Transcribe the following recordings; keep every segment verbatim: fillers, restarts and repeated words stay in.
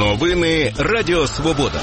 Новини Радіо Свобода.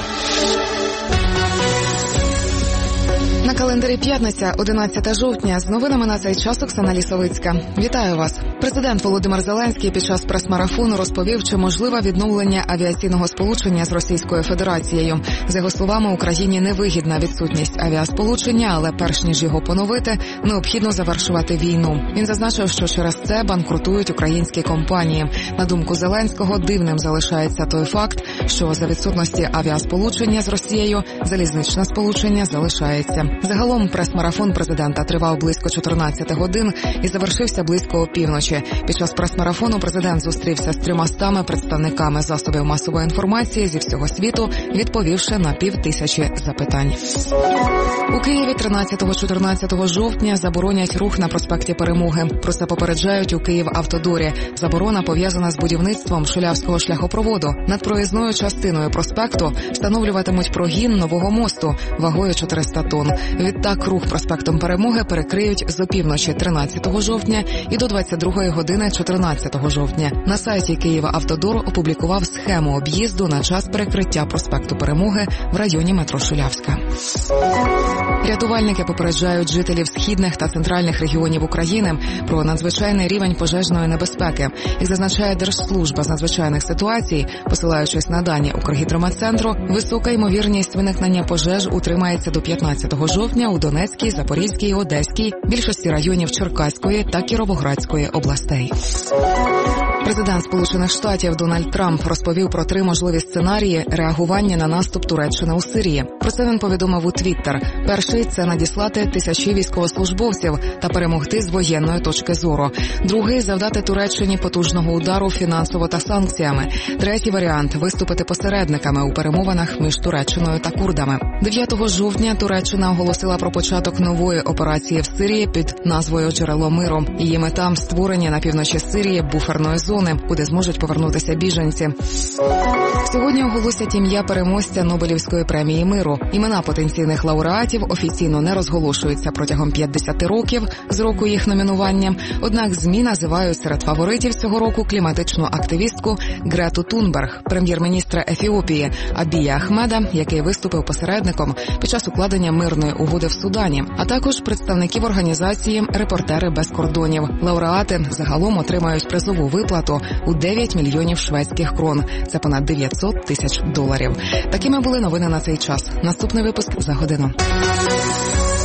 На календарі п'ятниця, одинадцяте жовтня. З новинами на цей час Оксана Лісовицька. Вітаю вас. Президент Володимир Зеленський під час прес-марафону розповів, чи можливе відновлення авіаційного сполучення з Російською Федерацією. За його словами, Україні невигідна відсутність авіасполучення, але перш ніж його поновити, необхідно завершувати війну. Він зазначив, що через це банкрутують українські компанії. На думку Зеленського, дивним залишається той факт, що за відсутності авіасполучення з Росією залізничне сполучення залишається. Загалом прес-марафон президента тривав близько чотирнадцяти годин і завершився близько опівночі. Під час прес-марафону президент зустрівся з трьомастами представниками засобів масової інформації зі всього світу, відповівши на півтисячі запитань. У Києві тринадцятого-чотирнадцятого жовтня заборонять рух на проспекті Перемоги. Про це попереджають у Київавтодорі. Заборона пов'язана з будівництвом Шулявського шляхопроводу. Над проїзною частиною проспекту встановлюватимуть прогін нового мосту вагою чотириста тонн. Відтак рух проспектом Перемоги перекриють з опівночі тринадцятого жовтня і до двадцять другої години чотирнадцятого жовтня. На сайті Київавтодор опублікував схему об'їзду на час перекриття проспекту Перемоги в районі метро Шулявська. Рятувальники попереджають жителів східних та центральних регіонів України про надзвичайний рівень пожежної небезпеки. Як зазначає Держслужба з надзвичайних ситуацій, посилаючись на дані Укргідрометцентру, висока ймовірність виникнення пожеж утримається до п'ятнадцятого жовтня у Донецькій, Запорізькій, Одеській, більшості районів Черкаської та Кіровоградської областей. Президент Сполучених Штатів Дональд Трамп розповів про три можливі сценарії реагування на наступ Туреччини у Сирії. Про це він повідомив у Твіттер. Перший – це надіслати тисячі військовослужбовців та перемогти з воєнної точки зору. Другий – завдати Туреччині потужного удару фінансово та санкціями. Третій варіант – виступити посередниками у перемовинах між Туреччиною та курдами. дев'ятого жовтня Туреччина оголосила про початок нової операції в Сирії під назвою «Джерело миру». Її мета – створення на півночі Сирії буферної зони, куди зможуть повернутися біженці. Сьогодні оголосять ім'я переможця Нобелівської премії миру. Імена потенційних лауреатів офіційно не розголошуються протягом п'ятдесят років з року їх номінування. Однак ЗМІ називають серед фаворитів цього року кліматичну активістку Грету Тунберг, прем'єр-міністра Ефіопії Абія Ахмеда, який виступив посередником під час укладення мирної угоди в Судані, а також представників організації «Репортери без кордонів». Лауреати загалом отримають призову виплату у дев'ять мільйонів шведських крон. Це понад дев'ятсот тисяч доларів. Такими були новини на цей час. Наступний випуск за годину.